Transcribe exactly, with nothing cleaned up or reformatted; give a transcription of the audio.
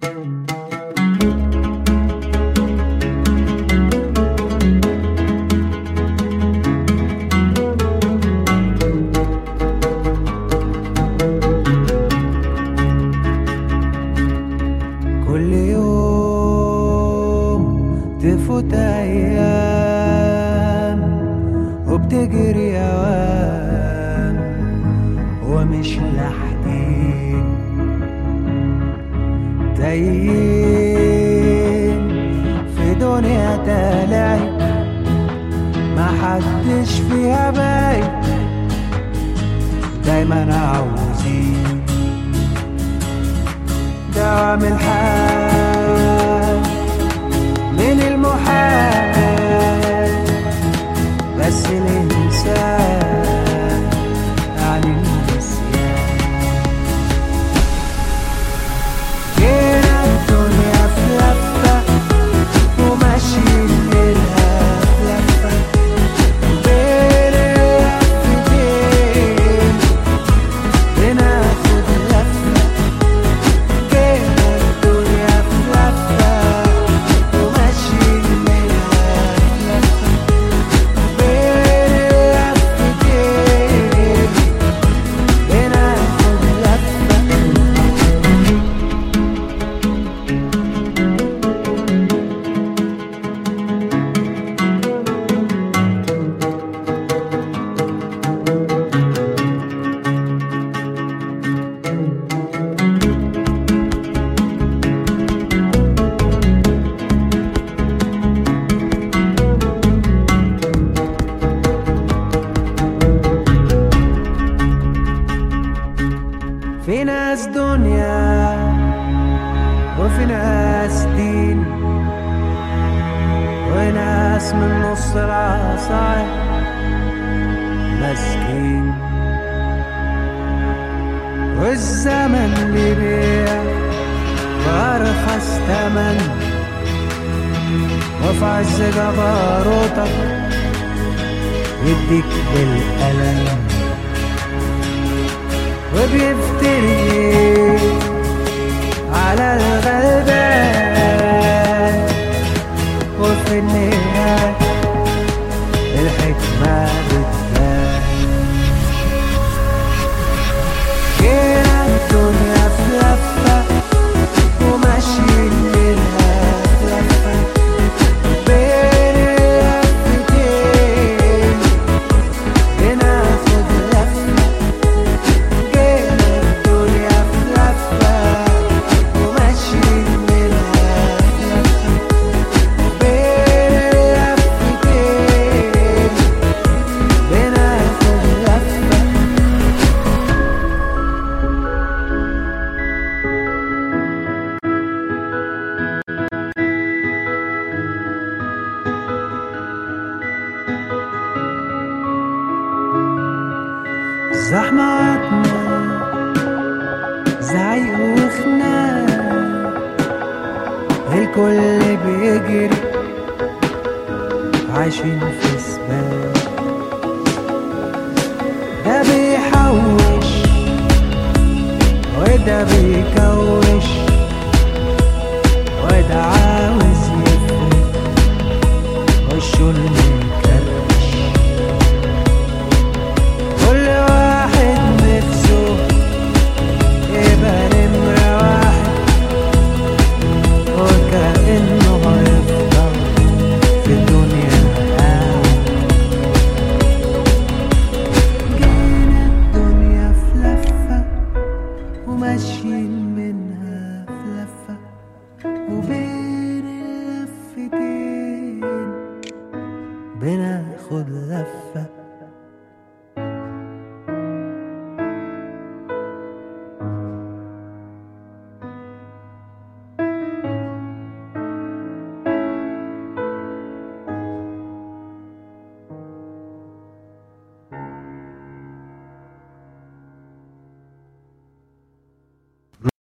كل يوم تفوت أيام وبتجري أوام ومش لاحقين، تايهين في دنيا تلاهي محدش فيها باين، دايما عاوزين دوام الحال من المحال، بس الإنسان عن النسيان. جينا الدنيا في لفة وماشيين منها في لفة بين اللفتين بناخد لفة. جينا الدنيا في لفة وماشيين منها في لفة بين اللفتين بناخد لفة. في ناس دنيا وفي ناس دين وناس من نص العصاية مسكين، والزمن بيبيع بأرخص تمن، وفي عز جبروتك يديك بالقلم وبيفتري على الغلبان، وفي النهاية الحكمة بتبان. جينا الدنيا في لفة وماشيين منها في لفة بين اللفتين بناخد لفة. جينا الدنيا في لفة وماشيين منها في لفة بين اللفتين بناخد لفة. زحمة عتمة زعيق وخناق، الكل بيجري عايشين في سباق، ده بيحوش وده بيكوش وده عاوز يفرق وشه المكرش. كل واحد نفسه يبقى نمرة واحد وكأنه هيفضل في الدنيا قاعد. جينا الدنيا في لفة وماشيين منها في لفة وبين اللفتين بناخد لفة.